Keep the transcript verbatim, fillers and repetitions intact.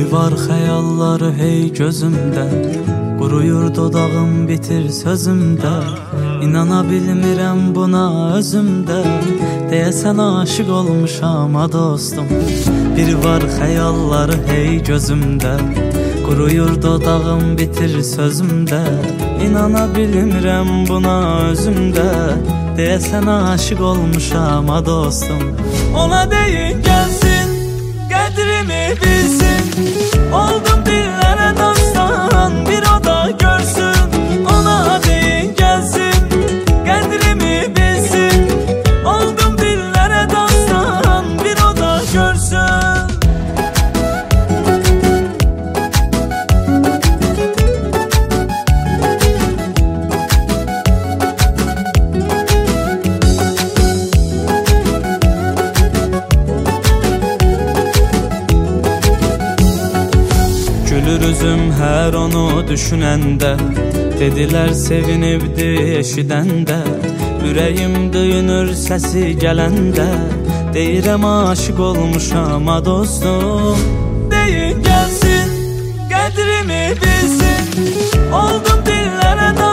var xəyalları hey gözümdə, quruyur dodağım bitir sözümdə. İnana bilmirəm buna özümdə, deyəsən aşık olmuşam ha dostum. Bir var xəyalları hey gözümdə, quruyur dodağım bitir sözümdə. İnana bilmirəm buna özümdə, deyəsən aşık olmuşam ha dostum. Ona deyin gəlsin, qədrimi bilsin, oldum dillərə dastan, bir o da görsün. Ona deyin gəlsin, qədrimi bilsin, oldum dillərə dastan, bir o da görsün. Gülür üzüm hər onu düşünəndə, dedilər sevinibdi eşidəndə. Ürəyim döyünür səsi gələndə, deyirəm aşık olmuşam ha dostum. Deyin gəlsin, qədrimi bilsin, oldum dillərə da